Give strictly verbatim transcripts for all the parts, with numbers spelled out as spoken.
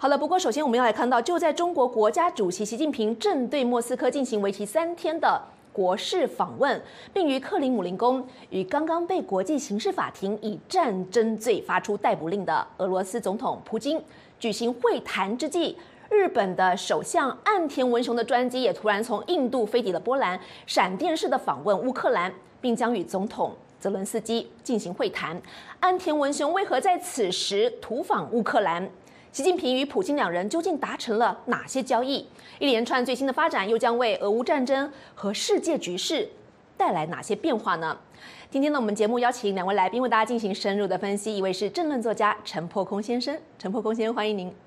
好了，不过首先我们要来看到，就在中国国家主席习近平正对莫斯科进行为期三天的国事访问，并于克里姆林宫与刚刚被国际刑事法庭以战争罪发出逮捕令的俄罗斯总统普京举行会谈之际，日本的首相岸田文雄的专机也突然从印度飞抵了波兰，闪电式的访问乌克兰，并将与总统泽伦斯基进行会谈。岸田文雄为何在此时突访乌克兰？习近平与普京两人究竟达成了哪些交易？一连串最新的发展又将为俄乌战争和世界局势带来哪些变化呢？今天呢，我们节目邀请两位来宾为大家进行深入的分析，一位是政论作家陈破空先生，陈破空先生欢迎您。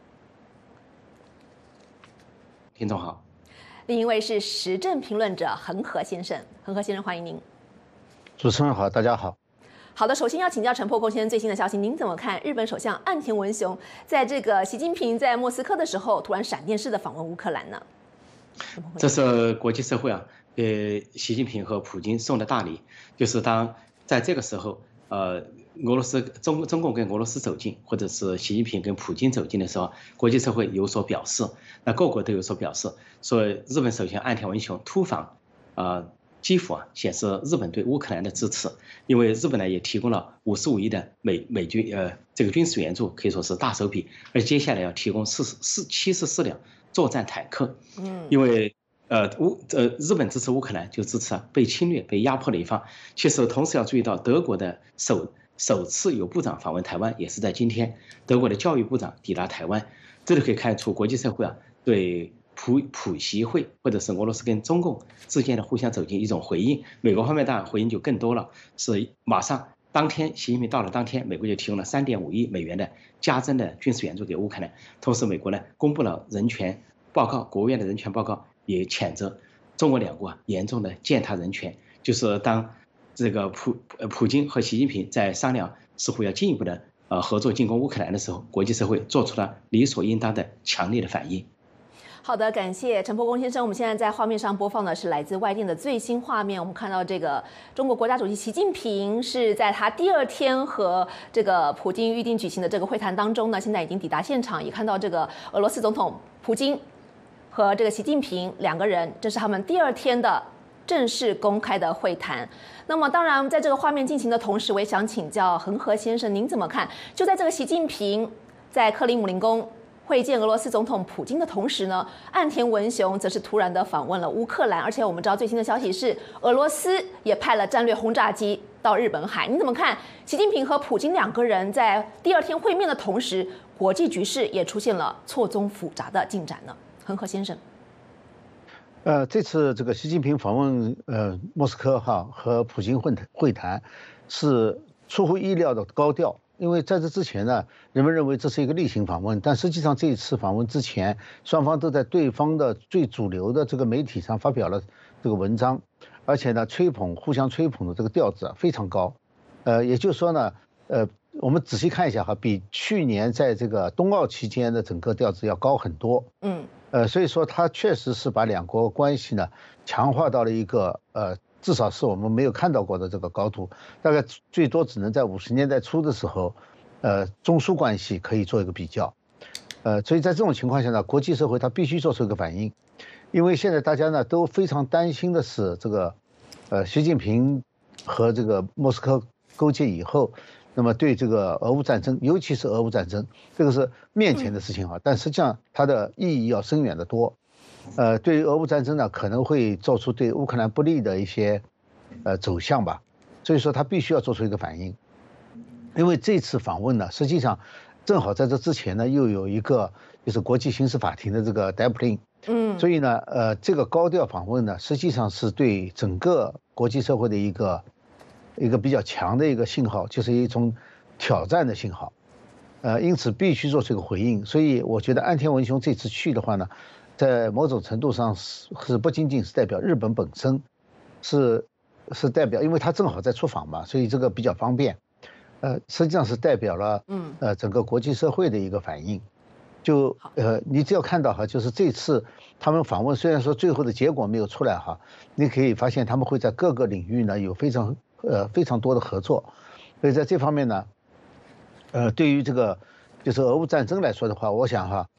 听众好。 另一位是时政评论者恒河先生，恒河先生欢迎您。 主持人好，大家好。 好的，首先要请教陈破空先生最新的消息，您怎么看日本首相岸田文雄在这个习近平在莫斯科的时候突然闪电式的访问乌克兰呢？ 这是国际社会啊，给习近平和普京送的大礼，就是当在这个时候，呃，俄罗斯中中共跟俄罗斯走近，或者是习近平跟普京走近的时候，国际社会有所表示，那各国都有所表示，说日本首相岸田文雄突访，呃。基辅啊，显示日本对乌克兰的支持，因为日本呢也提供了五十五亿的美美军呃这个军事援助，可以说是大手笔，而接下来要提供四十四七十四辆作战坦克，嗯，因为呃乌呃日本支持乌克兰就支持啊被侵略被压迫的一方。其实同时要注意到，德国的首首次有部长访问台湾也是在今天，德国的教育部长抵达台湾，这里可以看出国际社会啊对。普普习会或者是俄罗斯跟中共之间的互相走近一种回应，美国方面当然回应就更多了，是马上当天习近平到了当天，美国就提供了三点五亿美元的加征的军事援助给乌克兰，同时美国呢公布了人权报告，国务院的人权报告也谴责中俄两国啊严重的践踏人权，就是当这个普呃普京和习近平在商量似乎要进一步的呃合作进攻乌克兰的时候，国际社会做出了理所应当的强烈的反应。 好的，感谢陈破空先生。我们现在在画面上播放的是来自外电的最新画面。我们看到这个中国国家主席习近平是在他第二天和这个普京预定举行的这个会谈当中呢，现在已经抵达现场，也看到这个俄罗斯总统普京和这个习近平两个人，这是他们第二天的正式公开的会谈。那么当然，在这个画面进行的同时，我也想请教恒河先生，您怎么看？就在这个习近平在克里姆林宫会见俄罗斯总统普京的同时呢，岸田文雄则是突然的访问了乌克兰，而且我们知道最新的消息是，俄罗斯也派了战略轰炸机到日本海。你怎么看习近平和普京两个人在第二天会面的同时，国际局势也出现了错综复杂的进展呢？恒河先生， 呃，这次这个习近平访问呃莫斯科哈和普京会谈会谈，是出乎意料的高调。因为在这之前呢，人们认为这是一个例行访问，但实际上这一次访问之前，双方都在对方的最主流的这个媒体上发表了这个文章，而且呢，吹捧互相吹捧的这个调子啊非常高，呃，也就是说呢，呃，我们仔细看一下哈，比去年在这个冬奥期间的整个调子要高很多，嗯，呃，所以说它确实是把两国关系呢强化到了一个呃。至少是我们没有看到过的这个高度，大概最多只能在五十年代初的时候，呃，中苏关系可以做一个比较，呃，所以在这种情况下呢，国际社会它必须做出一个反应，因为现在大家呢都非常担心的是这个，呃，习近平和这个莫斯科勾结以后，那么对这个俄乌战争，尤其是俄乌战争，这个是面前的事情啊，但实际上它的意义要深远得多。呃，对于俄乌战争呢，可能会做出对乌克兰不利的一些呃走向吧，所以说他必须要做出一个反应。因为这次访问呢，实际上正好在这之前呢，又有一个就是国际刑事法庭的这个逮捕令，嗯，所以呢，呃，这个高调访问呢，实际上是对整个国际社会的一个一个比较强的一个信号，就是一种挑战的信号，呃，因此必须做出一个回应。所以我觉得岸田文雄这次去的话呢，在某种程度上是是不仅仅是代表日本本身，是是代表，因为他正好在出访嘛，所以这个比较方便。呃，实际上是代表了嗯呃整个国际社会的一个反应。就呃你只要看到哈，就是这次他们访问，虽然说最后的结果没有出来哈，你可以发现他们会在各个领域呢有非常呃非常多的合作，所以在这方面呢，呃对于这个就是俄乌战争来说的话，我想哈。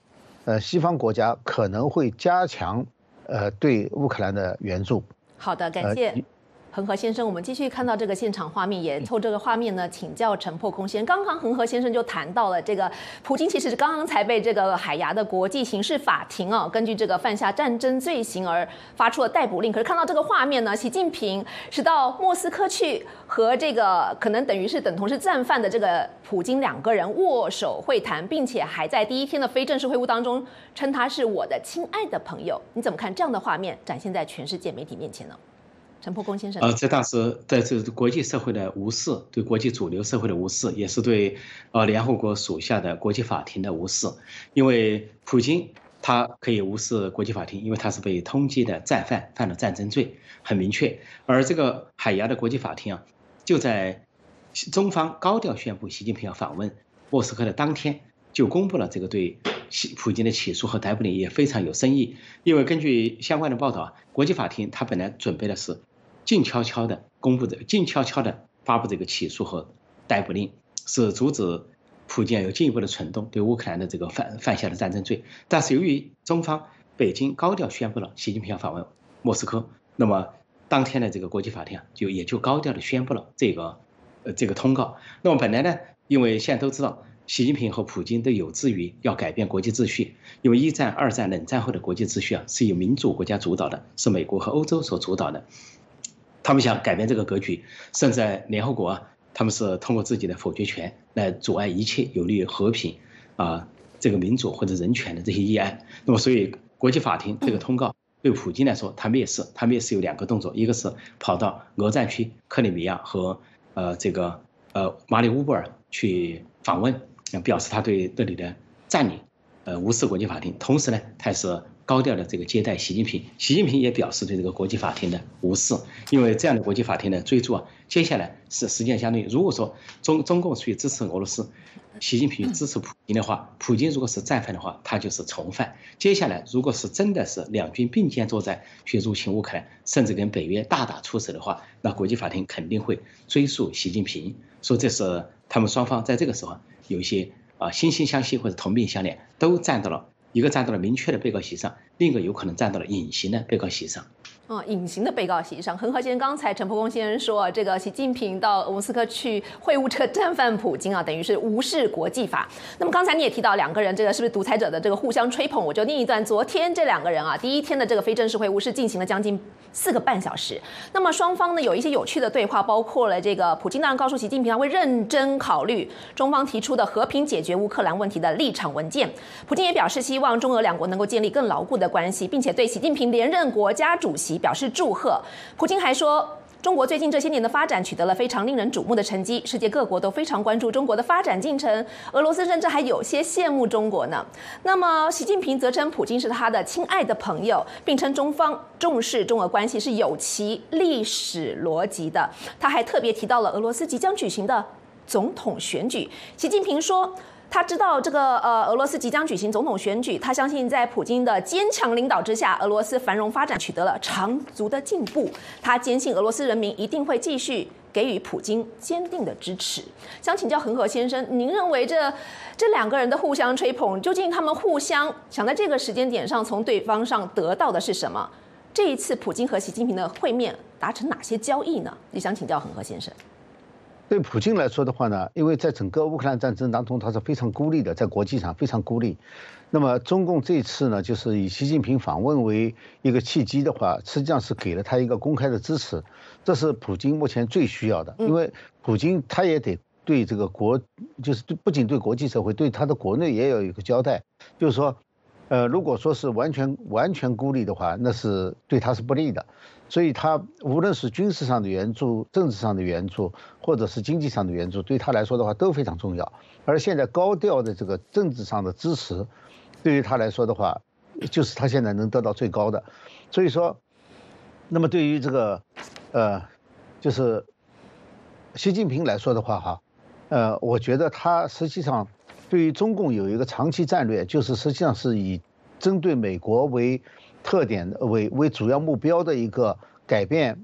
呃，西方国家可能会加强呃对乌克兰的援助。 好的，感谢。呃恒河先生，我们继续看到这个现场画面，也透这个画面呢，请教陈破空先生。刚刚恒河先生就谈到了这个，普京其实是刚刚才被这个海牙的国际刑事法庭啊，根据这个犯下战争罪行而发出了逮捕令。可是看到这个画面呢，习近平是到莫斯科去和这个可能等于是等同是战犯的这个普京两个人握手会谈，并且还在第一天的非正式会晤当中称他是我的亲爱的朋友。你怎么看这样的画面展现在全世界媒体面前呢？陈破空先生， 呃，这当时在这国际社会的无视，对国际主流社会的无视，也是对呃联合国属下的国际法庭的无视。因为普京他可以无视国际法庭，因为他是被通缉的战犯，犯了战争罪，很明确。而这个海牙的国际法庭啊，就在中方高调宣布习近平要访问莫斯科的当天，就公布了这个对普京的起诉和逮捕令，也非常有深意。因为根据相关的报道啊，国际法庭他本来准备的是静悄悄的公布的，静悄悄的发布这个起诉和逮捕令，是阻止普京有进一步的蠢动对乌克兰的这个犯犯下的战争罪。但是由于中方北京高调宣布了习近平要访问莫斯科，那么当天的这个国际法庭啊，就也就高调的宣布了这个呃这个通告。那么本来呢，因为现在都知道习近平和普京都有志于要改变国际秩序，因为一战、二战、冷战后的国际秩序啊是由民主国家主导的，是美国和欧洲所主导的。他们想改变这个格局，甚至在联合国啊，他们是通过自己的否决权来阻碍一切有利于和平啊、这个民主或者人权的这些议案。那么，所以国际法庭这个通告对普京来说，他蔑视，他蔑视有两个动作，一个是跑到俄战区克里米亚和呃这个呃马里乌波尔去访问，表示他对这里的占领，呃无视国际法庭。同时呢，他是高调的这个接待习近平，习近平也表示对这个国际法庭的无视，因为这样的国际法庭的追逐啊，接下来是实践相对，如果说中中共去支持俄罗斯，习近平支持普京的话，普京如果是战犯的话，他就是从犯。接下来如果是真的是两军并肩作战去入侵乌克兰，甚至跟北约大打出手的话，那国际法庭肯定会追诉习近平。所以这是他们双方在这个时候有一些啊惺惺相惜或者同病相怜，都站到了。一个站到了明确的被告席上，另一个有可能站到了隐形的被告席上。 哦，隐形的被告席上，恒河先生刚才陈破空先生说，这个习近平到莫斯科去会晤这个战犯普京啊，等于是无视国际法。那么刚才你也提到两个人，这个是不是独裁者的这个互相吹捧？我就念一段，昨天这两个人啊，第一天的这个非正式会晤是进行了将近四个半小时。那么双方呢有一些有趣的对话，包括了这个普京当然告诉习近平他会认真考虑中方提出的和平解决乌克兰问题的立场文件。普京也表示希望中俄两国能够建立更牢固的关系，并且对习近平连任国家主席表示祝贺。普京还说，中国最近这些年的发展取得了非常令人瞩目的成绩，世界各国都非常关注中国的发展进程，俄罗斯甚至还有些羡慕中国呢。那么习近平则称普京是他的亲爱的朋友，并称中方重视中俄关系是有其历史逻辑的。他还特别提到了俄罗斯即将举行的总统选举。习近平说，他知道这个呃，俄罗斯即将举行总统选举，他相信在普京的坚强领导之下，俄罗斯繁荣发展取得了长足的进步。他坚信俄罗斯人民一定会继续给予普京坚定的支持。想请教恒河先生，您认为这这两个人的互相吹捧，究竟他们互相想在这个时间点上从对方上得到的是什么？这一次普京和习近平的会面达成哪些交易呢？也想请教恒河先生。 对普京来说的话呢，因为在整个乌克兰战争当中，他是非常孤立的，在国际上非常孤立。那么中共这次呢，就是以习近平访问为一个契机的话，实际上是给了他一个公开的支持，这是普京目前最需要的。因为普京他也得对这个国，就是不仅对国际社会，对他的国内也有一个交代，就是说，呃，如果说是完全完全孤立的话，那是对他是不利的。所以他无论是军事上的援助、政治上的援助，或者是经济上的援助，对他来说的话都非常重要。而现在高调的这个政治上的支持，对于他来说的话，就是他现在能得到最高的。所以说，那么对于这个，呃，就是习近平来说的话，哈，呃，我觉得他实际上对于中共有一个长期战略，就是实际上是以针对美国为特点为为主要目标的一个改变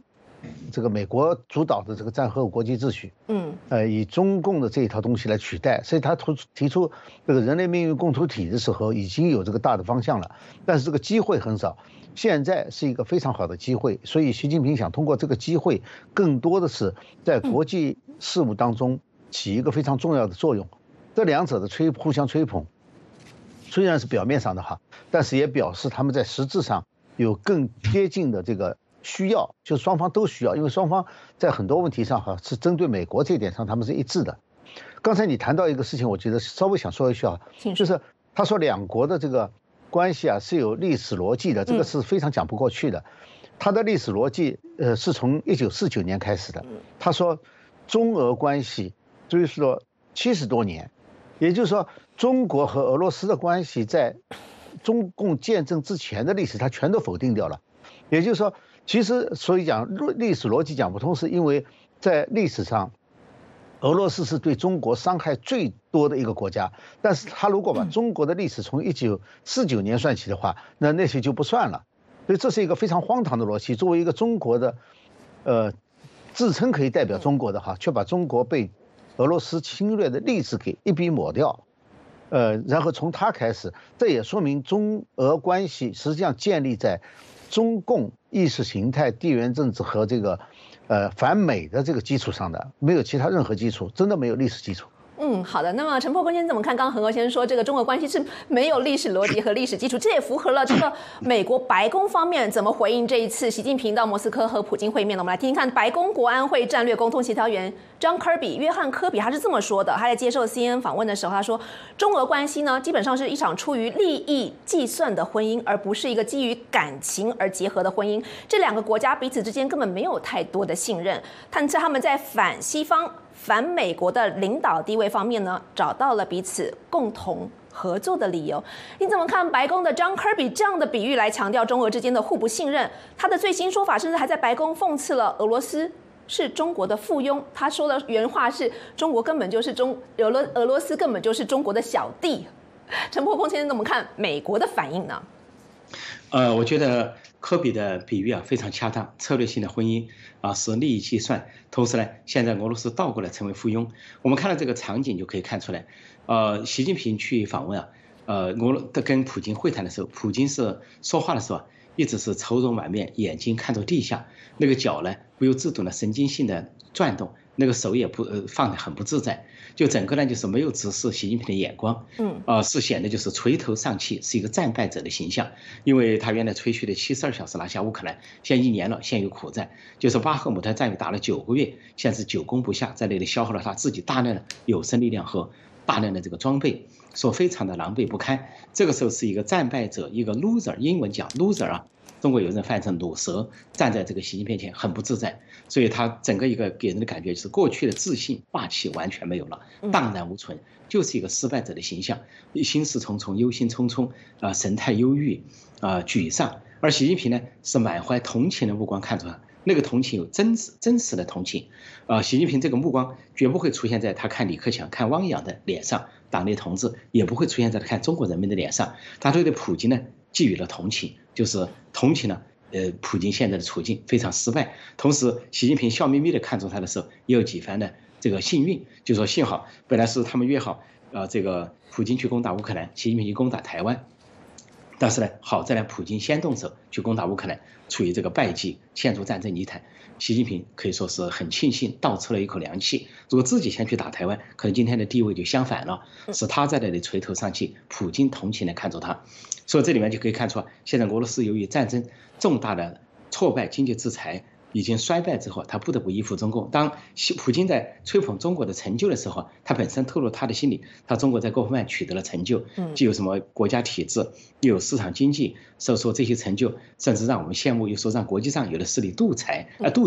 这个美国主导的这个战后国际秩序，嗯，呃，以中共的这一套东西来取代，所以他提提出这个人类命运共同体的时候，已经有这个大的方向了，但是这个机会很少。现在是一个非常好的机会，所以习近平想通过这个机会，更多的是在国际事务当中起一个非常重要的作用。这两者的吹互相吹捧，虽然是表面上的哈，但是也表示他们在实质上有更接近的这个需要，就双方都需要，因为双方在很多问题上哈是针对美国这一点上他们是一致的。刚才你谈到一个事情，我觉得稍微想说一句啊，就是他说两国的这个关系啊是有历史逻辑的，这个是非常讲不过去的。他的历史逻辑呃是从一九四九年开始的。他说中俄关系追溯了七十多年，也就是说中国和俄罗斯的关系在中共建政之前的历史他全都否定掉了。也就是说，其实所以讲历史逻辑讲不通，是因为在历史上俄罗斯是对中国伤害最多的一个国家，但是他如果把中国的历史从一九四九年算起的话，那那些就不算了。所以这是一个非常荒唐的逻辑。作为一个中国的，呃，自称可以代表中国的哈，却把中国被俄罗斯侵略的历史给一笔抹掉，呃，然后从他开始，这也说明中俄关系实际上建立在中共意识形态、地缘政治和这个。呃，反美的这个基础上的，没有其他任何基础，真的没有历史基础。 嗯，好的。那么陈破坤先生怎么看？刚刚恒河先生说这个中俄关系是没有历史逻辑和历史基础，这也符合了这个美国白宫方面怎么回应这一次习近平到莫斯科和普京会面呢？我们来听听看白宫国安会战略沟通协调员 John Kirby 约翰科比他是这么说的。他在接受 C N N 访问的时候，他说中俄关系呢基本上是一场出于利益计算的婚姻，而不是一个基于感情而结合的婚姻。这两个国家彼此之间根本没有太多的信任，但是他们在反西方、反美国的领导地位方面呢，找到了彼此共同合作的理由。你怎么看白宫的 John Kirby 这样的比喻来强调中俄之间的互不信任？他的最新说法甚至还在白宫讽刺了俄罗斯是中国的附庸。他说的原话是中国根本就是中俄罗俄罗斯根本就是中国的小弟。陈破空先生怎么看美国的反应呢？ 呃，我觉得科比的比喻啊非常恰当，策略性的婚姻啊是利益计算，同时呢，现在俄罗斯倒过来成为附庸。我们看到这个场景就可以看出来，呃，习近平去访问啊，呃，俄罗的跟普京会谈的时候，普京是说话的时候啊，一直是愁容满面，眼睛看着地下，那个脚呢不由自主的神经性的转动，那个手也不呃放得很不自在，就整个呢就是没有直视习近平的眼光，嗯，啊、呃、是显得就是垂头丧气，是一个战败者的形象。因为他原来吹嘘的七十二小时拿下乌克兰，现在一年了，现有苦战，就是巴赫姆特战役打了九个月，现在是久攻不下，在那里消耗了他自己大量的有生力量和大量的这个装备，说非常的狼狈不堪。这个时候是一个战败者，一个 loser， 英文讲 loser 啊。中国有人翻译成鲁蛇，站在这个习近平前很不自在，所以他整个一个给人的感觉就是过去的自信霸气完全没有了，荡然无存，就是一个失败者的形象，心事重重，忧心忡忡，啊，神态忧郁，啊，沮丧。而习近平呢，是满怀同情的目光看着他，那个同情有真实真实的同情，啊，习近平这个目光绝不会出现在他看李克强、看汪洋的脸上，党内同志也不会出现在他看中国人民的脸上，他对普京呢寄予了同情，就是同情了，呃，普京现在的处境非常失败。同时，习近平笑眯眯地看着他的时候，也有几番的这个幸运，就说幸好本来是他们约好，呃，这个普京去攻打乌克兰，习近平去攻打台湾，但是呢，好在呢，普京先动手去攻打乌克兰，处于这个败绩，陷入战争泥潭。习近平可以说是很庆幸，倒抽了一口凉气。如果自己先去打台湾，可能今天的地位就相反了，是他在那里垂头丧气，普京同情地看着他。所以这里面就可以看出，现在俄罗斯由于战争重大的挫败，经济制裁已经衰败之后，他不得不依附中共。当普京在吹捧中国的成就的时候，他本身透露他的心里，他中国在各方面取得了成就，既有什么国家体制，又有市场经济，所以说这些成就甚至让我们羡慕，又说让国际上有的势力妒才啊妒忌，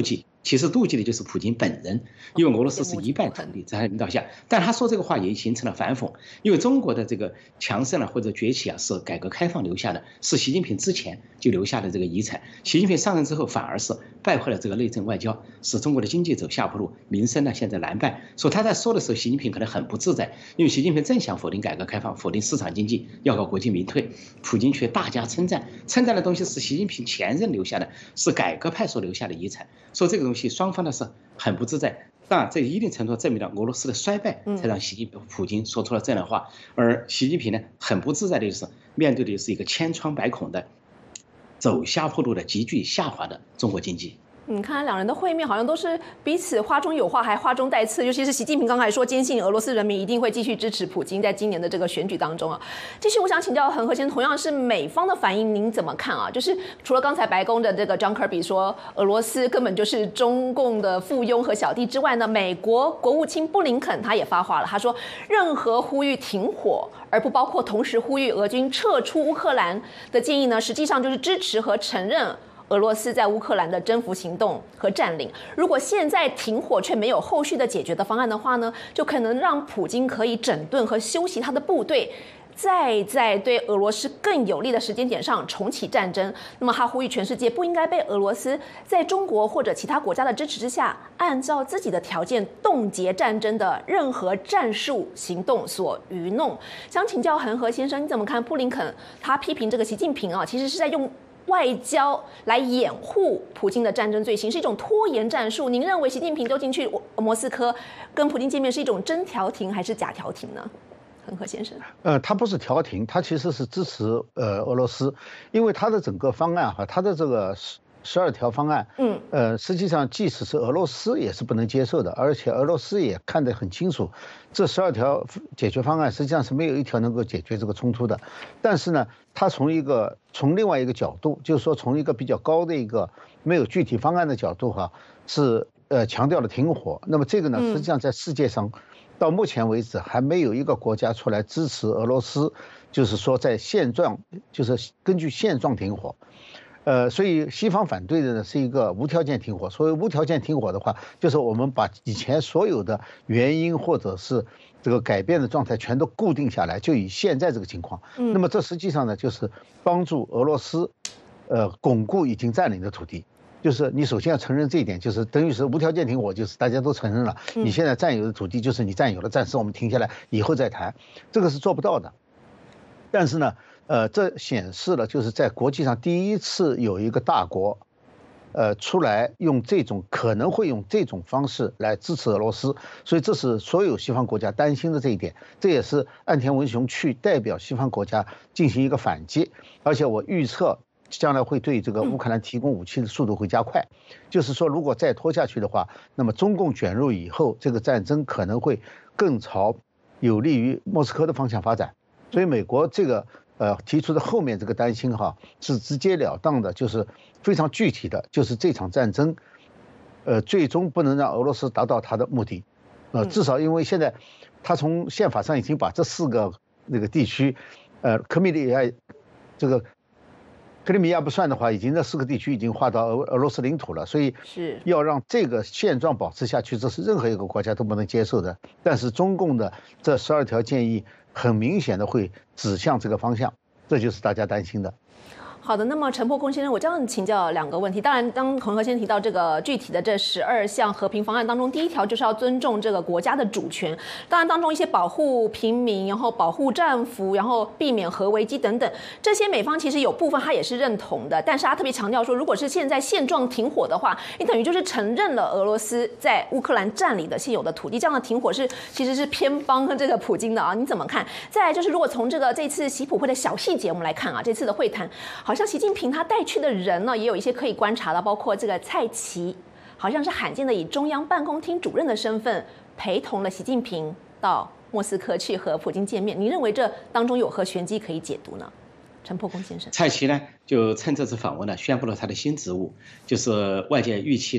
其实妒忌的就是普京本人，因为俄罗斯是一败涂地在他领导下。但他说这个话也形成了反讽，因为中国的这个强盛了或者崛起啊，是改革开放留下的，是习近平之前就留下的这个遗产。习近平上任之后，反而是败坏了这个内政外交，使中国的经济走下坡路，民生呢现在难办。所以他在说的时候，习近平可能很不自在，因为习近平正想否定改革开放，否定市场经济，要搞国进民退，普京却大加称赞，称赞的东西是习近平前任留下的，是改革派所留下的遗产。说这个东西，双方呢是很不自在。当然，这一定程度证明了俄罗斯的衰败，才让习近平、普京说出了这样的话。而习近平呢，很不自在的就是面对的是一个千疮百孔的、走下坡路的、急剧下滑的中国经济。 嗯，看来两人的会面好像都是彼此话中有话，还话中带刺。尤其是习近平刚才说，坚信俄罗斯人民一定会继续支持普京在今年的这个选举当中啊。继续，我想请教恒河先生，同样是美方的反应，您怎么看啊？就是除了刚才白宫的这个 John Kirby 说俄罗斯根本就是中共的附庸和小弟之外呢，美国国务卿布林肯他也发话了，他说任何呼吁停火，而不包括同时呼吁俄军撤出乌克兰的建议呢，实际上就是支持和承认俄罗斯在乌克兰的征服行动和占领。如果现在停火却没有后续的解决的方案的话呢，就可能让普京可以整顿和休息他的部队，再在对俄罗斯更有利的时间点上重启战争。那么他呼吁全世界不应该被俄罗斯在中国或者其他国家的支持之下，按照自己的条件冻结战争的任何战术行动所愚弄。想请教恒河先生，你怎么看布林肯他批评这个习近平啊，其实是在用外交来掩护普京的战争罪行，是一种拖延战术。您认为习近平究竟去莫斯科跟普京见面是一种真调停还是假调停呢？恒河先生， 呃，他不是调停，他其实是支持呃俄罗斯，因为他的整个方案哈，他的这个十十二条方案，嗯，呃，实际上即使是俄罗斯也是不能接受的，而且俄罗斯也看得很清楚，这十二条解决方案实际上是没有一条能够解决这个冲突的。但是呢，他从一个从另外一个角度，就是说从一个比较高的一个没有具体方案的角度哈，是呃强调了停火。那么这个呢，实际上在世界上，到目前为止还没有一个国家出来支持俄罗斯，就是说在现状，就是根据现状停火。呃，所以西方反对的呢是一个无条件停火。所谓无条件停火的话，就是我们把以前所有的原因或者是这个改变的状态全都固定下来，就以现在这个情况。那么这实际上呢，就是帮助俄罗斯，呃，巩固已经占领的土地。就是你首先要承认这一点，就是等于是无条件停火，就是大家都承认了，你现在占有的土地就是你占有了，暂时我们停下来，以后再谈，这个是做不到的。但是呢，呃，这显示了就是在国际上第一次有一个大国，呃，出来用这种可能会用这种方式来支持俄罗斯，所以这是所有西方国家担心的这一点，这也是岸田文雄去代表西方国家进行一个反击，而且我预测将来会对这个乌克兰提供武器的速度会加快，就是说如果再拖下去的话，那么中共卷入以后，这个战争可能会更朝有利于莫斯科的方向发展。所以美国这个呃提出的后面这个担心哈，是直截了当的，就是非常具体的，就是这场战争，呃最终不能让俄罗斯达到他的目的，呃至少因为现在他从宪法上已经把这四个那个地区，呃克米利亚这个。克里米亚不算的话，已经这四个地区已经划到俄俄罗斯领土了，所以是要让这个现状保持下去，这是任何一个国家都不能接受的。但是中共的这十二条建议很明显的会指向这个方向，这就是大家担心的。 好的，那么陈破空先生，我这样请教两个问题。当然，当恒河先提到这个具体的这十二项和平方案当中，第一条就是要尊重这个国家的主权。当然，当中一些保护平民，然后保护战俘，然后避免核危机等等，这些美方其实有部分他也是认同的。但是他特别强调说，如果是现在现状停火的话，你等于就是承认了俄罗斯在乌克兰占领的现有的土地，这样的停火是其实是偏帮这个普京的啊？你怎么看？再来就是，如果从这个这次习普会的小细节我们来看啊，这次的会谈好像习近平他带去的人呢，也有一些可以观察的，包括这个蔡奇，好像是罕见的以中央办公厅主任的身份陪同了习近平到莫斯科去和普京见面。您认为这当中有何玄机可以解读呢？陈破空先生， 蔡奇呢就趁这次访问呢，宣布了他的新职务，就是外界预期呢，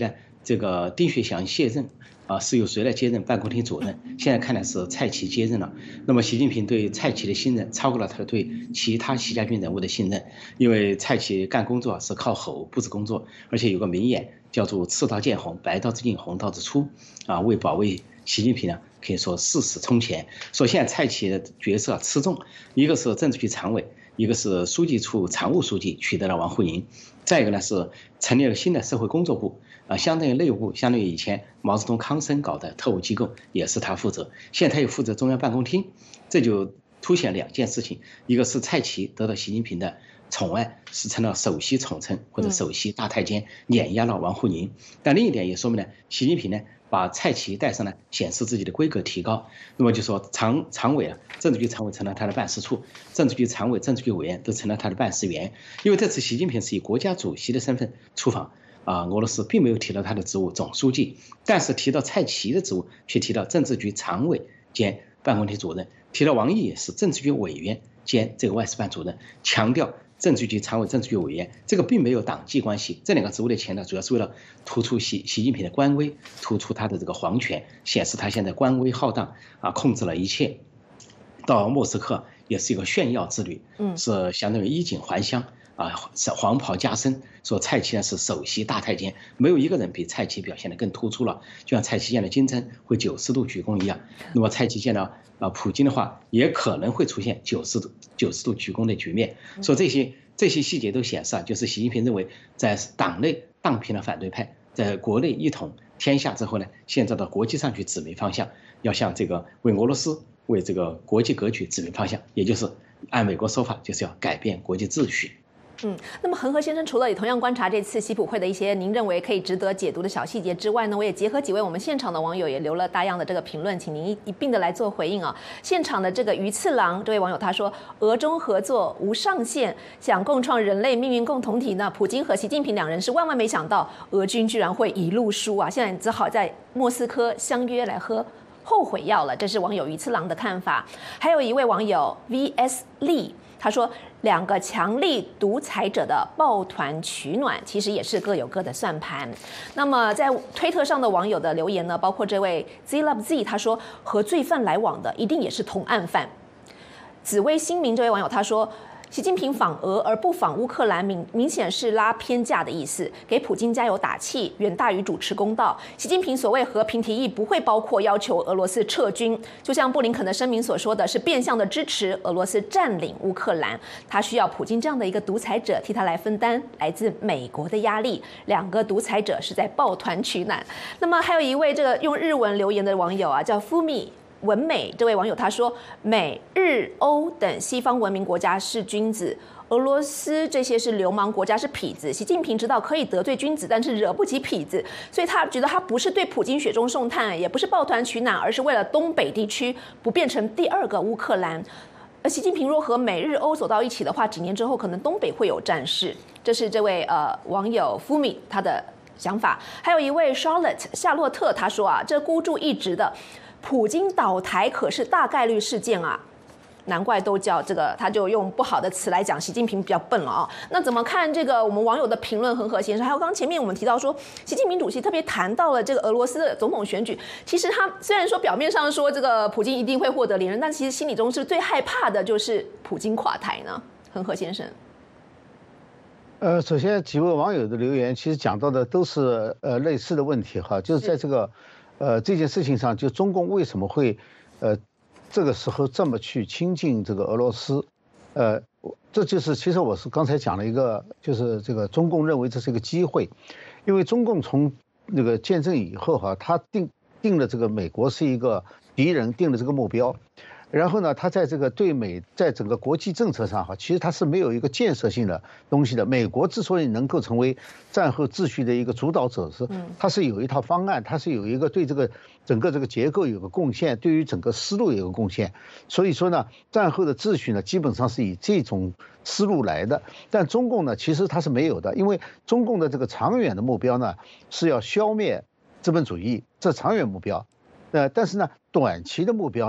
这个丁薛祥卸任。啊，是由谁来接任办公厅主任？现在看来是蔡奇接任了。那么习近平对蔡奇的信任超过了他对其他习家军人物的信任，因为蔡奇干工作是靠吼，不是工作，而且有个名言叫做“赤刀见红，白刀子进，红刀子出”。啊，为保卫习近平呢，可以说誓死冲前。所以现在蔡奇的角色吃重，一个是政治局常委，一个是书记处常务书记，取得了王沪宁。再一个呢是成立了新的社会工作部。啊，相当于内务部，相当于以前毛泽东、康生搞的特务机构，也是他负责。现在他又负责中央办公厅，这就凸显两件事情：一个是蔡奇得到习近平的宠爱，是成了首席宠臣或者首席大太监，碾压了王沪宁；但另一点也说明了习近平呢把蔡奇带上来，显示自己的规格提高。那么就说常常委啊，政治局常委成了他的办事处，政治局常委、政治局委员都成了他的办事员。因为这次习近平是以国家主席的身份出访。啊，俄罗斯并没有提到他的职务总书记，但是提到蔡奇的职务，却提到政治局常委兼办公厅主任，提到王毅也是政治局委员兼这个外事办主任，强调政治局常委、政治局委员，这个并没有党纪关系。这两个职务的强调，主要是为了突出习习近平的官威，突出他的这个皇权，显示他现在官威浩荡啊，控制了一切。到莫斯科也是一个炫耀之旅，嗯，是相当于衣锦还乡。啊，黄袍加身，说蔡奇呢是首席大太监，没有一个人比蔡奇表现得更突出了。就像蔡奇见了金正会九十度鞠躬一样，那么蔡奇见到啊普京的话，也可能会出现九十度九十度鞠躬的局面。说这些这些细节都显示啊，就是习近平认为在党内荡平了反对派，在国内一统天下之后呢，现在到国际上去指明方向，要向这个为俄罗斯为这个国际格局指明方向，也就是按美国说法，就是要改变国际秩序。 嗯，那么恒河先生除了也同样观察这次习普会的一些您认为可以值得解读的小细节之外呢，我也结合几位我们现场的网友也留了大样的这个评论，请您一一并的来做回应啊。现场的这个鱼次郎这位网友他说，俄中合作无上限，想共创人类命运共同体呢，普京和习近平两人是万万没想到，俄军居然会一路输啊，现在只好在莫斯科相约来喝后悔药了，这是网友鱼次郎的看法。还有一位网友 V S 利。他说，两个强力独裁者的抱团取暖，其实也是各有各的算盘。那么在推特上的网友的留言呢，包括这位 Z Love Z， 他说和罪犯来往的一定也是同案犯。紫薇新民这位网友他说，习近平访俄而不访乌克兰，明明显是拉偏架的意思，给普京加油打气，远大于主持公道。习近平所谓和平提议不会包括要求俄罗斯撤军，就像布林肯的声明所说的是变相的支持俄罗斯占领乌克兰。他需要普京这样的一个独裁者替他来分担来自美国的压力。两个独裁者是在抱团取暖。那么还有一位这个用日文留言的网友啊，叫 Fumi。文美这位网友他说，美日欧等西方文明国家是君子，俄罗斯这些是流氓国家是痞子。习近平知道可以得罪君子，但是惹不起痞子，所以他觉得他不是对普京雪中送炭，也不是抱团取暖，而是为了东北地区不变成第二个乌克兰。而习近平若和美日欧走到一起的话，几年之后可能东北会有战事。这是这位呃网友 Fumi 他的想法。还有一位 Charlotte 夏洛特他说啊，这孤注一掷的普京倒台可是大概率事件啊，难怪都叫这个，他就用不好的词来讲习近平比较笨了啊。那怎么看这个我们网友的评论？恒河先生，还有刚刚前面我们提到说，习近平主席特别谈到了这个俄罗斯的总统选举，其实他虽然说表面上说这个普京一定会获得连任，但其实心里中是最害怕的就是普京垮台呢。恒河先生。 呃，首先几位网友的留言其实讲到的都是呃类似的问题哈，就是在这个。呃，这件事情上，就中共为什么会，呃，这个时候这么去亲近这个俄罗斯，呃，这就是其实我是刚才讲了一个，就是这个中共认为这是一个机会，因为中共从那个建政以后哈，他定定了这个美国是一个敌人，定了这个目标。然后呢，他在这个对美在整个国际政策上哈，其实他是没有一个建设性的东西的。美国之所以能够成为战后秩序的一个主导者，是它是有一套方案，它是有一个对这个整个这个结构有个贡献，对于整个思路有个贡献。所以说呢，战后的秩序呢，基本上是以这种思路来的。但中共呢，其实它是没有的，因为中共的这个长远的目标呢，是要消灭资本主义，这长远目标。呃，但是呢，短期的目标呢？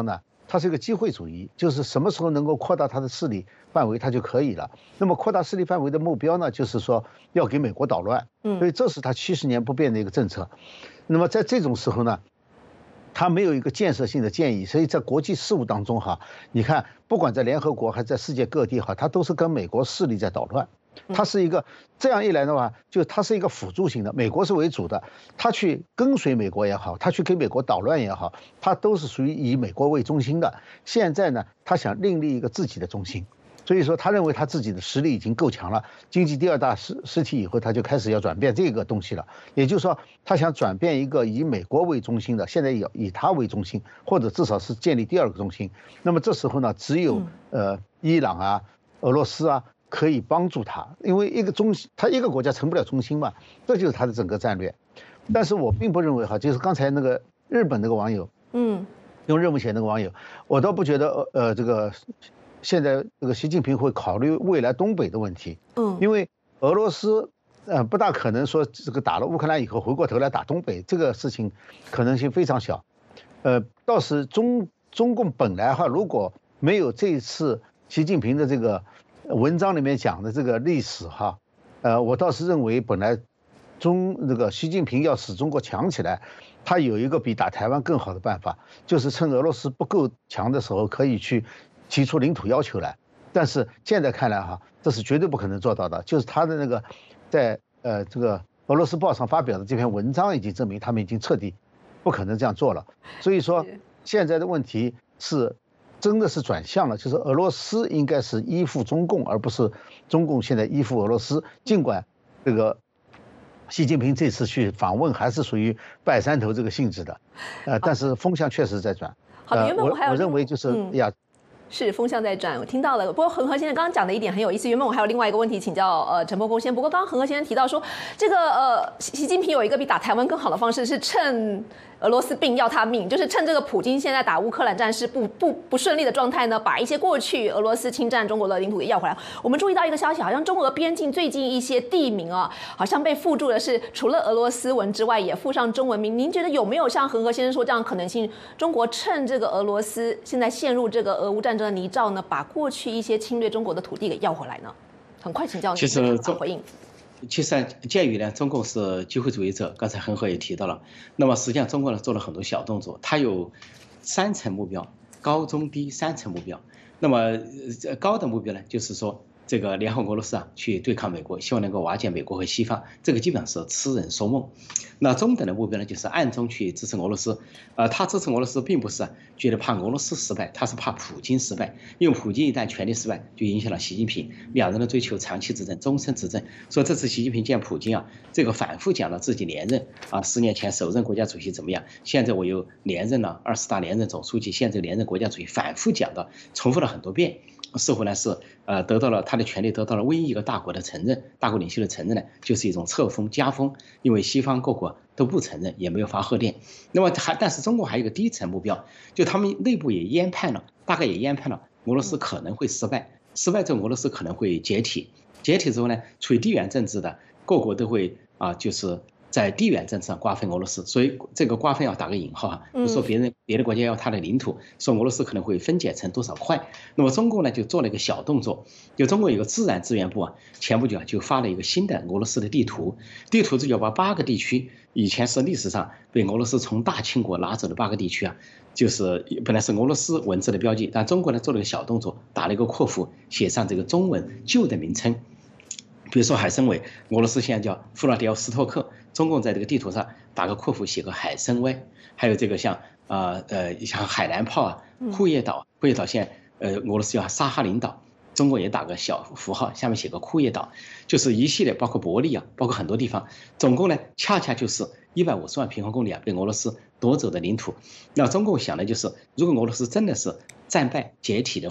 它是一个机会主义，就是什么时候能够扩大它的势力范围，它就可以了。那么扩大势力范围的目标呢，就是说要给美国捣乱，所以这是他七十年不变的一个政策。那么在这种时候呢，他没有一个建设性的建议，所以在国际事务当中哈，你看不管在联合国还是在世界各地哈，他都是跟美国势力在捣乱。它是一个这样一来的话，就它是一个辅助性的，美国是为主的，他去跟随美国也好，他去给美国捣乱也好，他都是属于以美国为中心的。现在呢，他想另立一个自己的中心，所以说他认为他自己的实力已经够强了，经济第二大实实体以后，他就开始要转变这个东西了。也就是说，他想转变一个以美国为中心的，现在要以他为中心，或者至少是建立第二个中心。那么这时候呢，只有呃伊朗啊、俄罗斯啊。可以帮助他，因为一个中心，他一个国家成不了中心嘛，这就是他的整个战略。但是我并不认为哈，就是刚才那个日本那个网友，嗯，用日文写那个网友，我倒不觉得呃这个现在这个习近平会考虑未来东北的问题，嗯，因为俄罗斯呃不大可能说这个打了乌克兰以后回过头来打东北，这个事情可能性非常小。呃，倒是中中共本来哈，如果没有这一次习近平的这个文章里面讲的这个历史哈，呃，我倒是认为本来中这个习近平要使中国强起来，他有一个比打台湾更好的办法，就是趁俄罗斯不够强的时候，可以去提出领土要求来。但是现在看来哈，这是绝对不可能做到的。就是他的那个在呃这个俄罗斯报上发表的这篇文章已经证明，他们已经彻底不可能这样做了。所以说现在的问题是。真的是转向了，就是俄罗斯应该是依附中共，而不是中共现在依附俄罗斯。尽管这个习近平这次去访问还是属于拜山头这个性质的，呃，但是风向确实在转。 好的，原本我还有我认为就是呀。 是风向在转，我听到了。不过恒河先生刚刚讲的一点很有意思。原本我还有另外一个问题请教呃陈伯公先。不过刚刚恒河先生提到说，这个呃习近平有一个比打台湾更好的方式，是趁俄罗斯病要他命，就是趁这个普京现在打乌克兰战事不不不顺利的状态呢，把一些过去俄罗斯侵占中国的领土给要回来。我们注意到一个消息，好像中俄边境最近一些地名啊，好像被附注的是除了俄罗斯文之外，也附上中文名。您觉得有没有像恒河先生说这样的可能性？中国趁这个俄罗斯现在陷入这个俄乌战争的泥沼呢，把过去一些侵略中国的土地给要回来呢？很快请教您的回应。 其实鉴于呢，中共是机会主义者，刚才恒河也提到了。那么实际上中国呢做了很多小动作，它有三层目标，高中低三层目标。那么高的目标呢，就是说这个联合俄罗斯啊去对抗美国，希望能够瓦解美国和西方，这个基本上是痴人说梦。那中等的目标呢，就是暗中去支持俄罗斯。呃，他支持俄罗斯并不是觉得怕俄罗斯失败，他是怕普京失败，因为普京一旦权力失败，就影响了习近平，两人的追求长期执政、终身执政。所以这次习近平见普京啊，这个反复讲了自己连任啊，十年前首任国家主席怎么样，现在我又连任了二十大连任总书记，现在连任国家主席，反复讲的，重复了很多遍。似乎呢是呃得到了他的权利得到了唯一一个大国的承认，大国领袖的承认呢，就是一种册封加封，因为西方各国都不承认，也没有发贺电。那么还但是中国还有一个低层目标，就他们内部也研判了，大概也研判了俄罗斯可能会失败，失败之后俄罗斯可能会解体，解体之后呢，处于地缘政治的各国都会啊就是在地缘政治上瓜分俄罗斯，所以这个瓜分要打个引号哈，就说别人别的国家要他的领土，说俄罗斯可能会分解成多少块。那么中国呢就做了一个小动作，就中国有个自然资源部啊，前不久啊就发了一个新的俄罗斯的地图，地图就要把八个地区，以前是历史上被俄罗斯从大清国拿走的八个地区啊，就是本来是俄罗斯文字的标记，但中国呢做了个小动作，打了一个括弧，写上这个中文旧的名称。比如说海参崴，俄罗斯现在叫弗拉迪奥斯托克，中共在这个地图上打个括弧写个海参崴，还有这个像呃呃像海南炮啊，库页岛，库页岛现在呃俄罗斯叫沙哈林岛，中国也打个小符号，下面写个库页岛，就是一系列包括伯利啊，包括很多地方，总共呢恰恰就是一百五十万平方公里啊被俄罗斯夺走的领土。那中共想的就是，如果俄罗斯真的是战败解体的话，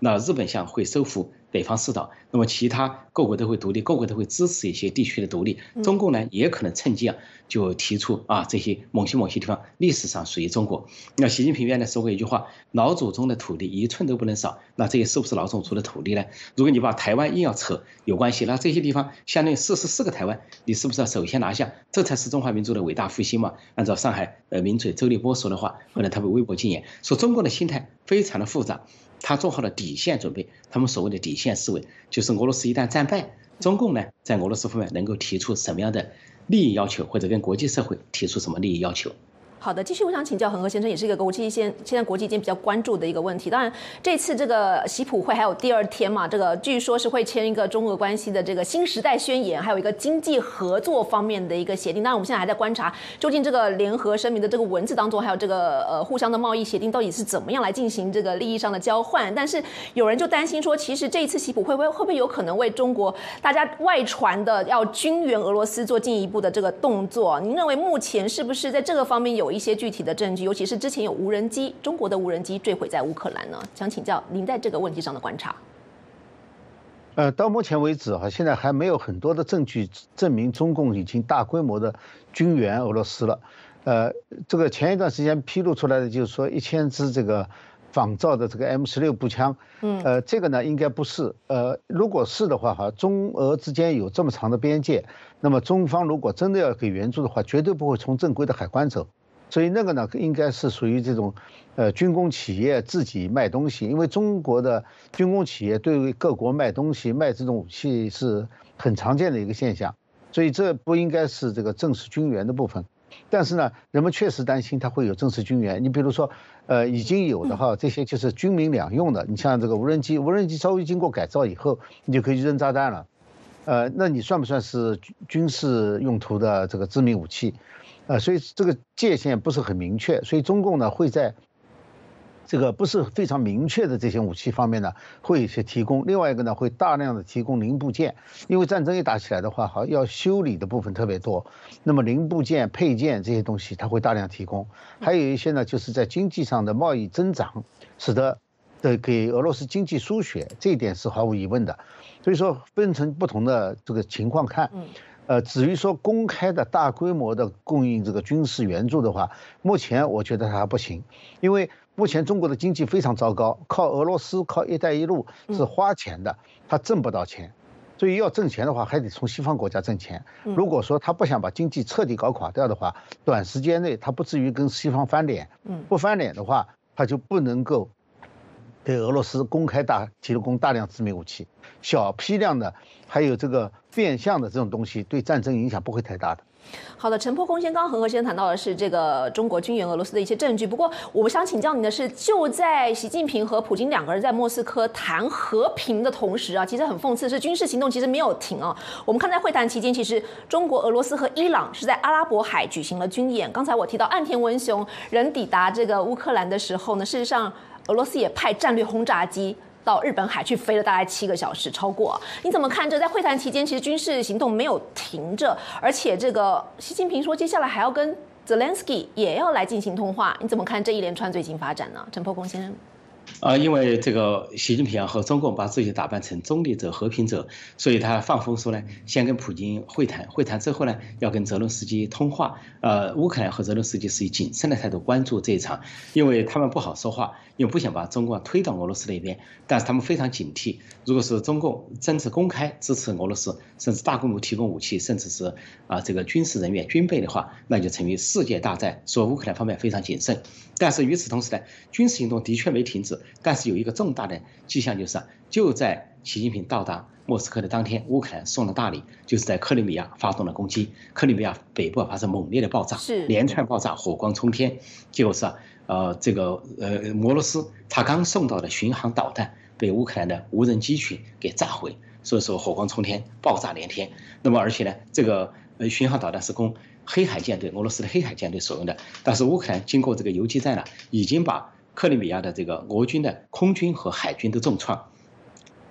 那日本想会收复北方四岛，那么其他各国都会独立，各国都会支持一些地区的独立。中共呢也可能趁机啊就提出啊这些某些某些地方历史上属于中国。那习近平原来说过一句话：老祖宗的土地一寸都不能少。那这些是不是老祖宗的土地呢？如果你把台湾硬要扯有关系，那这些地方相当于四十四个台湾，你是不是要首先拿下？这才是中华民族的伟大复兴嘛？按照上海呃名嘴周立波说的话，后来他被微博禁言，说中国的心态非常的复杂。他做好了底线准备，他们所谓的底线思维，就是俄罗斯一旦战败，中共呢在俄罗斯方面能够提出什么样的利益要求，或者跟国际社会提出什么利益要求。 好的，继续我想请教恒河先生，也是一个国际现现在国际间比较关注的一个问题。当然，这次这个习普会还有第二天嘛，这个据说是会签一个中俄关系的这个新时代宣言，还有一个经济合作方面的一个协定。当然，我们现在还在观察，究竟这个联合声明的这个文字当中，还有这个呃互相的贸易协定到底是怎么样来进行这个利益上的交换。但是有人就担心说，其实这一次习普会会会不会有可能为中国大家外传的要军援俄罗斯做进一步的这个动作？您认为目前是不是在这个方面有一些具体的证据？尤其是之前有无人机，中国的无人机坠毁在乌克兰呢？想请教您在这个问题上的观察。 呃，到目前为止哈，现在还没有很多的证据证明中共已经大规模的军援俄罗斯了。呃，这个前一段时间披露出来的就是说一千支这个仿造的这个 M 十六步枪，嗯，呃，这个呢应该不是。呃，如果是的话哈，中俄之间有这么长的边界，那么中方如果真的要给援助的话，绝对不会从正规的海关走。所以那个呢，应该是属于这种，呃，军工企业自己卖东西，因为中国的军工企业对各国卖东西、卖这种武器是很常见的一个现象，所以这不应该是这个正式军援的部分。但是呢，人们确实担心它会有正式军援。你比如说，呃，已经有的哈，这些就是军民两用的。你像这个无人机，无人机稍微经过改造以后，你就可以扔炸弹了，呃，那你算不算是军事用途的这个致命武器？呃，所以这个界限不是很明确，所以中共呢会在这个不是非常明确的这些武器方面呢，会有些提供。另外一个呢，会大量的提供零部件，因为战争一打起来的话，好要修理的部分特别多，那么零部件、配件这些东西，它会大量提供。还有一些呢，就是在经济上的贸易增长，使得的给俄罗斯经济输血，这一点是毫无疑问的。所以说，分成不同的这个情况看。呃，至于说公开的大规模的供应这个军事援助的话，目前我觉得它还不行，因为目前中国的经济非常糟糕，靠俄罗斯、靠“一带一路”是花钱的，它挣不到钱，所以要挣钱的话，还得从西方国家挣钱。如果说他不想把经济彻底搞垮掉的话，短时间内他不至于跟西方翻脸，不翻脸的话，他就不能够对俄罗斯公开大提供大量致命武器，小批量的还有这个变相的这种东西，对战争影响不会太大的。 好的，陈波空先刚恒河先生谈到的是这个中国军援俄罗斯的一些证据。不过，我想请教您的是，就在习近平和普京两个人在莫斯科谈和平的同时啊，其实很讽刺的是，军事行动其实没有停啊。我们看在会谈期间，其实中国、俄罗斯和伊朗是在阿拉伯海举行了军演。刚才我提到岸田文雄人抵达这个乌克兰的时候呢，事实上俄罗斯也派战略轰炸机到日本海去飞了大概七个小时，超过、啊。你怎么看这在会谈期间，其实军事行动没有停着，而且这个习近平说接下来还要跟泽连斯基也要来进行通话，你怎么看这一连串最新发展呢？陈破空先生。 啊，因为这个习近平啊和中共把自己打扮成中立者、和平者，所以他放风说呢，先跟普京会谈，会谈之后呢，要跟泽伦斯基通话。呃，乌克兰和泽伦斯基是以谨慎的态度关注这一场，因为他们不好说话，又不想把中共推到俄罗斯那边，但是他们非常警惕，如果是中共真是公开支持俄罗斯，甚至大规模提供武器，甚至是啊这个军事人员、军备的话，那就成为世界大战。所以乌克兰方面非常谨慎，但是与此同时呢，军事行动的确没停止。但是有一个重大的迹象，就是啊，就在习近平到达莫斯科的当天，乌克兰送了大礼，就是在克里米亚发动了攻击。克里米亚北部发生猛烈的爆炸，连串爆炸，火光冲天。结果是啊，呃，这个呃，俄罗斯他刚送到的巡航导弹被乌克兰的无人机群给炸毁，所以说火光冲天，爆炸连天。那么而且呢，这个呃巡航导弹是供黑海舰队、俄罗斯的黑海舰队所用的，但是乌克兰经过这个游击战呢，已经把克里米亚的这个俄军的空军和海军都重创，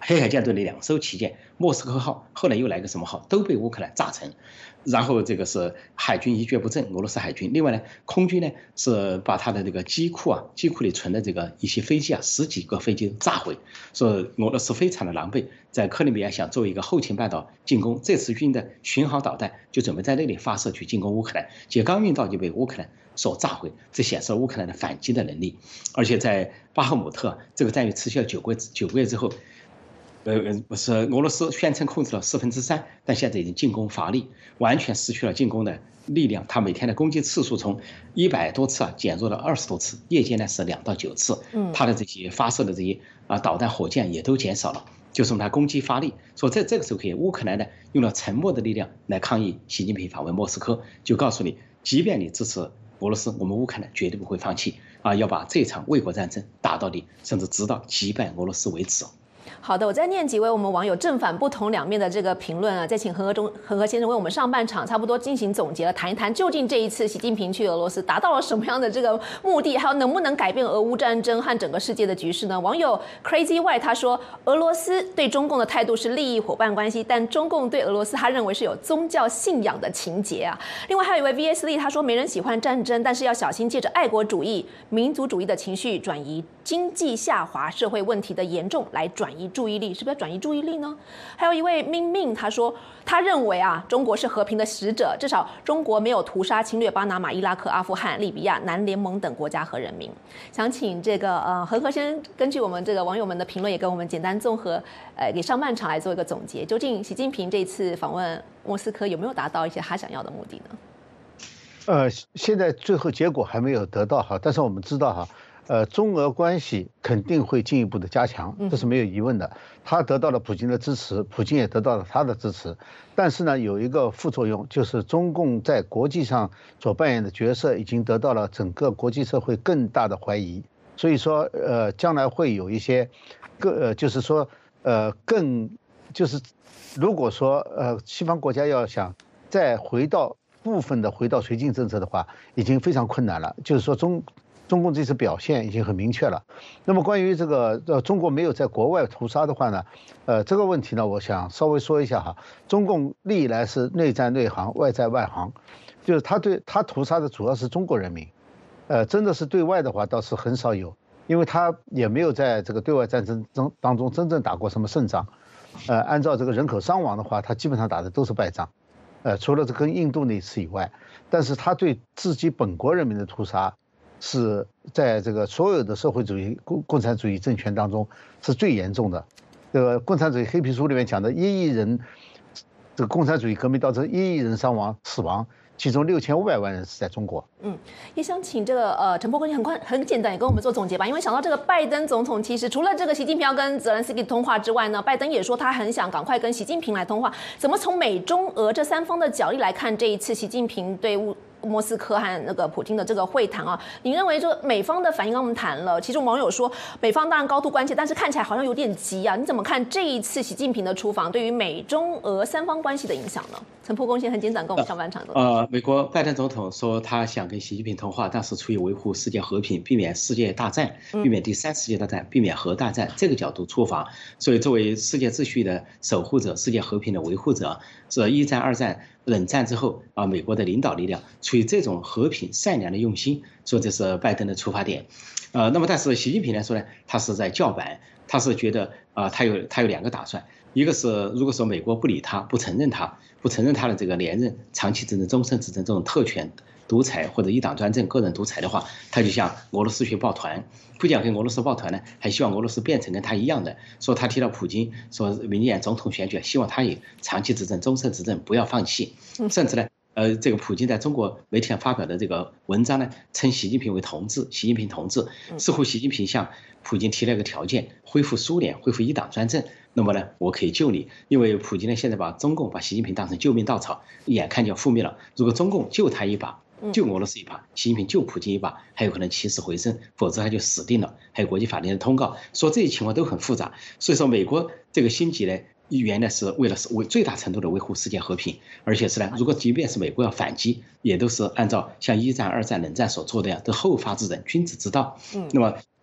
黑海舰队的两艘旗舰莫斯科号，后来又来个什么号，都被乌克兰炸沉。然后这个是海军一蹶不振，俄罗斯海军。另外呢，空军呢是把他的这个机库啊，机库里存的这个一些飞机啊，十几个飞机炸毁，所以俄罗斯非常的狼狈。在克里米亚想作为一个后勤半岛进攻，这次运的巡航导弹就准备在那里发射去进攻乌克兰，结果刚运到就被乌克兰所炸毁，这显示了乌克兰的反击的能力。而且在巴赫姆特这个战役持续了九个月九个月之后。呃，不是俄罗斯宣称控制了四分之三，但现在已经进攻乏力，完全失去了进攻的力量。他每天的攻击次数从一百多次啊减弱了二十多次，夜间呢是两到九次。嗯，他的这些发射的这些啊导弹、火箭也都减少了，就说明他攻击乏力。所以在这个时候，可以乌克兰呢用了沉默的力量来抗议习近平访问莫斯科，就告诉你，即便你支持俄罗斯，我们乌克兰绝对不会放弃啊，要把这场卫国战争打到底，甚至直到击败俄罗斯为止。 好的，我再念几位我们网友正反不同两面的这个评论啊，再请恒河中恒河先生为我们上半场差不多进行总结了，谈一谈究竟这一次习近平去俄罗斯达到了什么样的这个目的，还有能不能改变俄乌战争和整个世界的局势呢？网友 Crazy White 他说，俄罗斯对中共的态度是利益伙伴关系，但中共对俄罗斯他认为是有宗教信仰的情节啊。另外还有一位 V S Lee 他说，没人喜欢战争，但是要小心借着爱国主义、民族主义的情绪转移经济下滑、社会问题的严重来转移注意力，是不是要转移注意力呢？还有一位命命他说，他认为啊，中国是和平的使者，至少中国没有屠杀侵略巴拿马、伊拉克、阿富汗、利比亚、南联盟等国家和人民。想请这个呃恒河先根据我们这个网友们的评论，也跟我们简单综合，呃，给上半场来做一个总结。究竟习近平这次访问莫斯科有没有达到一些他想要的目的呢？ 呃，现在最后结果还没有得到哈，但是我们知道哈。呃，中俄关系肯定会进一步的加强，这是没有疑问的。他得到了普京的支持，普京也得到了他的支持。但是呢，有一个副作用，就是中共在国际上所扮演的角色已经得到了整个国际社会更大的怀疑。所以说，呃，将来会有一些，更呃，就是说，呃，更就是，如果说呃，西方国家要想再回到部分的回到绥靖政策的话，已经非常困难了。就是说中。中共这次表现已经很明确了。那么关于这个呃中国没有在国外屠杀的话呢，呃这个问题呢，我想稍微说一下哈。中共历来是内战内行，外战外行，就是他对他屠杀的主要是中国人民，呃真的是对外的话倒是很少有，因为他也没有在这个对外战争中当中真正打过什么胜仗，呃按照这个人口伤亡的话，他基本上打的都是败仗，呃除了这跟印度那次以外，但是他对自己本国人民的屠杀。是在这个所有的社会主义共共产主义政权当中是最严重的。这个共产主义黑皮书里面讲的一亿人，这个共产主义革命导致一亿人伤亡死亡，其中六千五百万人是在中国。 嗯，也想请这个呃陈波哥，你很快很简单也跟我们做总结吧。因为想到这个拜登总统，其实除了这个习近平要跟泽连斯基通话之外呢，拜登也说他很想赶快跟习近平来通话。怎么从美中俄这三方的角力来看这一次习近平对乌莫斯科和那个普京的这个会谈啊，你认为说美方的反应，我们谈了，其中网友说美方当然高度关切，但是看起来好像有点急啊。你怎么看这一次习近平的出访对于美中俄三方关系的影响呢？陈波公先很简短跟我们上半场的。 呃，美国拜登总统说他想跟习近平通话，但是出于维护世界和平、避免世界大战、避免第三世界大战、避免核大战这个角度出访，所以作为世界秩序的守护者、世界和平的维护者，是一战、二战。冷战之后啊，美国的领导力量出于这种和平善良的用心，说这是拜登的出发点，呃，那么但是习近平来说呢，他是在叫板，他是觉得啊、呃，他有他有两个打算，一个是如果说美国不理他，不承认他，不承认他的这个连任、长期执政、终身执政这种特权。独裁或者一党专政、个人独裁的话，他就向俄罗斯去抱团，不讲跟俄罗斯抱团呢，还希望俄罗斯变成跟他一样的。说他提到普京，说明年总统选举，希望他也长期执政、终身执政，不要放弃。甚至呢，呃，这个普京在中国媒体上发表的这个文章呢，称习近平为同志，习近平同志，似乎习近平向普京提了一个条件，恢复苏联，恢复一党专政。那么呢，我可以救你，因为普京呢现在把中共、把习近平当成救命稻草，眼看就要覆灭了。如果中共救他一把，救俄罗斯一把，习近平救普京一把，还有可能起死回生，否则他就死定了。还有国际法庭的通告说这些情况都很复杂，所以说美国这个心急呢，原来是为了为最大程度的维护世界和平，而且是呢，如果即便是美国要反击，也都是按照像一战、二战、冷战所做的样，都后发制人，君子之道。那么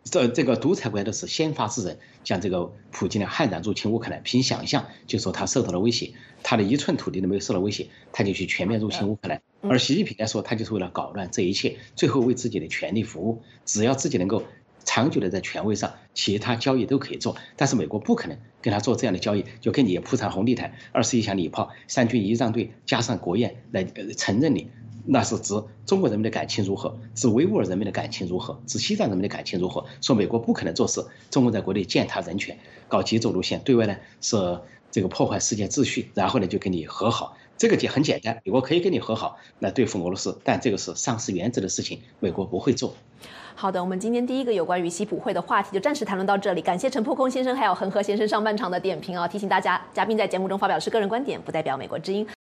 这这个独裁国家的是先发制人，像这个普京的悍然入侵乌克兰，凭想象就说他受到了威胁，他的一寸土地都没有受到威胁，他就去全面入侵乌克兰。而习近平来说，他就是为了搞乱这一切，最后为自己的权利服务。只要自己能够长久的在权位上，其他交易都可以做。但是美国不可能跟他做这样的交易，就跟你铺上红地毯，二十一响礼炮，三军仪仗队加上国宴来承认你。那是指中国人民的感情如何，指维吾尔人民的感情如何，指西藏人民的感情如何。说美国不可能做事，中国在国内践踏人权，搞极左路线，对外呢是这个破坏世界秩序，然后呢就跟你和好。这个也很简单，美国可以跟你和好来对付俄罗斯，但这个是丧失原则的事情，美国不会做。 好的，我们今天第一个有关于习普会的话题就暂时谈论到这里。感谢陈破空先生还有恒河先生上半场的点评啊，提醒大家，嘉宾在节目中发表的是个人观点，不代表美国之音。